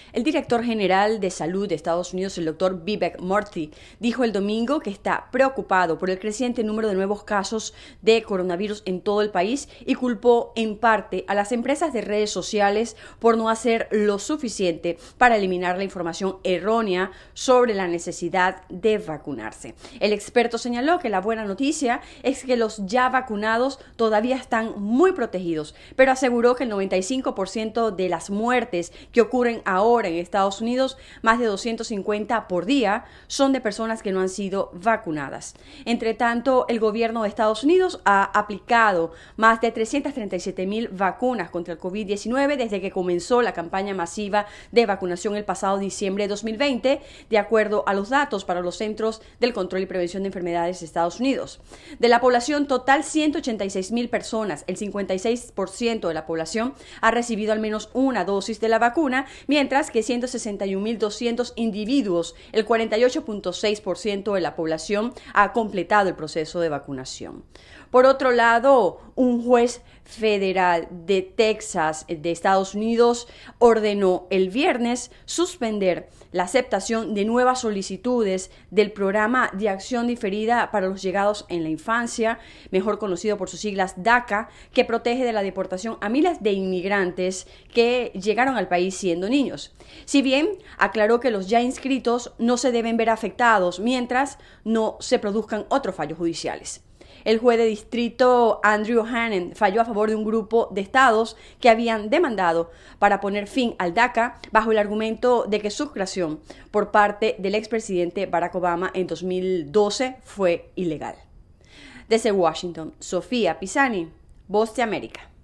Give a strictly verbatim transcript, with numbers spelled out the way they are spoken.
El director general de salud de Estados Unidos, el doctor Vivek Murthy, dijo el domingo que está preocupado por el creciente número de nuevos casos de coronavirus en todo el país y culpó en parte a las empresas de redes sociales por no hacer lo suficiente para eliminar la información errónea sobre la necesidad de vacunarse. El experto señaló que la buena noticia es que los ya vacunados todavía están muy protegidos, pero aseguró que el noventa y cinco por ciento de las muertes que ocurren ahora en Estados Unidos, más de doscientos cincuenta por día, son de personas que no han sido vacunadas. Entre tanto, el gobierno de Estados Unidos ha aplicado más de trescientas treinta y siete mil vacunas contra el COVID diecinueve desde que comenzó la campaña masiva de vacunación el pasado diciembre de dos mil veinte, de acuerdo a los datos para los Centros del Control y Prevención de Enfermedades de Estados Unidos. De la población total, ciento ochenta y seis mil personas, el cincuenta y seis por ciento de la población, ha recibido al menos una dosis de la vacuna, mientras que ciento sesenta y un mil doscientos individuos, el cuarenta y ocho punto seis por ciento de la población, ha completado el proceso de vacunación. Por otro lado, un juez federal de Texas, de Estados Unidos, ordenó el viernes suspender la aceptación de nuevas solicitudes del Programa de Acción Diferida para los Llegados en la Infancia, mejor conocido por sus siglas DACA, que protege de la deportación a miles de inmigrantes que llegaron al país siendo niños. Si bien aclaró que los ya inscritos no se deben ver afectados mientras no se produzcan otros fallos judiciales. El juez de distrito Andrew Hanen falló a favor de un grupo de estados que habían demandado para poner fin al DACA bajo el argumento de que su creación por parte del expresidente Barack Obama en dos mil doce fue ilegal. Desde Washington, Sofía Pisani, Voz de América.